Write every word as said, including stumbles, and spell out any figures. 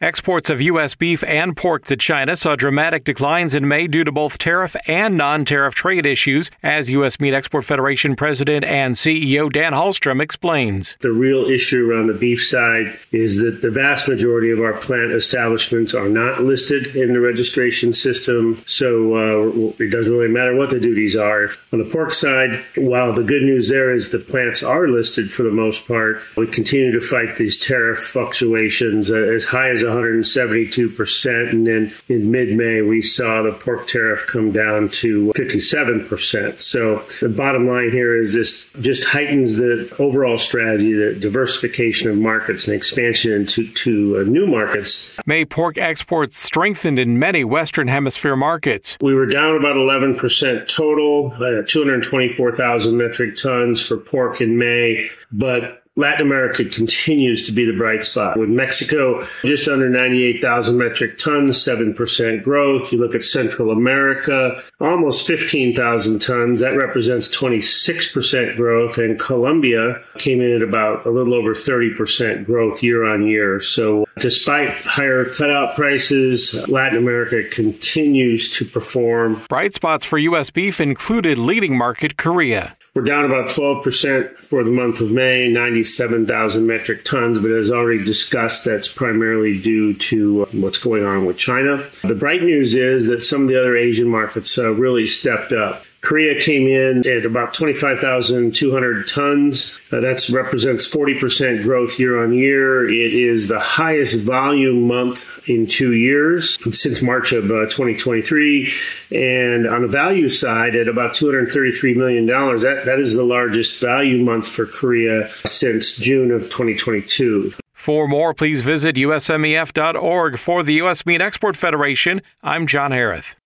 Exports of U S beef and pork to China saw dramatic declines in May due to both tariff and non-tariff trade issues, as U S Meat Export Federation President and C E O Dan Hallstrom explains. The real issue around the beef side is that the vast majority of our plant establishments are not listed in the registration system, so uh, it doesn't really matter what the duties are. On the pork side, while the good news there is the plants are listed for the most part, we continue to fight these tariff fluctuations uh, as high as one hundred seventy-two percent, and then in mid-May we saw the pork tariff come down to fifty-seven percent. So the bottom line here is this just heightens the overall strategy, the diversification of markets and expansion into to, uh, new markets. May pork exports strengthened in many Western Hemisphere markets. We were down about eleven percent total, uh, two hundred twenty-four thousand metric tons for pork in May, but Latin America continues to be the bright spot, with Mexico just under ninety-eight thousand metric tons, seven percent growth. You look at Central America, almost fifteen thousand tons. That represents twenty-six percent growth. And Colombia came in at about a little over thirty percent growth year on year. So despite higher cutout prices, Latin America continues to perform. Bright spots for U S beef included leading market Korea. We're down about twelve percent for the month of May, ninety-seven thousand metric tons, but as already discussed, that's primarily due to what's going on with China. The bright news is that some of the other Asian markets uh, really stepped up. Korea came in at about twenty-five thousand two hundred tons. Uh, that represents forty percent growth year on year. It is the highest volume month in two years since March of uh, twenty twenty-three. And on the value side, at about two hundred thirty-three million dollars, that, that is the largest value month for Korea since June of twenty twenty-two. For more, please visit U S M E F dot org. For the U S Meat Export Federation, I'm John Harris.